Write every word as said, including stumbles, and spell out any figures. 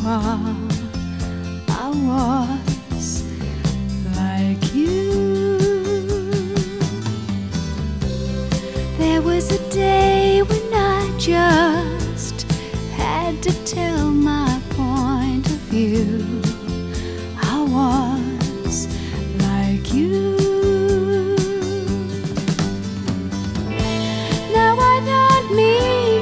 while I was like you. There was a day when I just had to tell my point of view.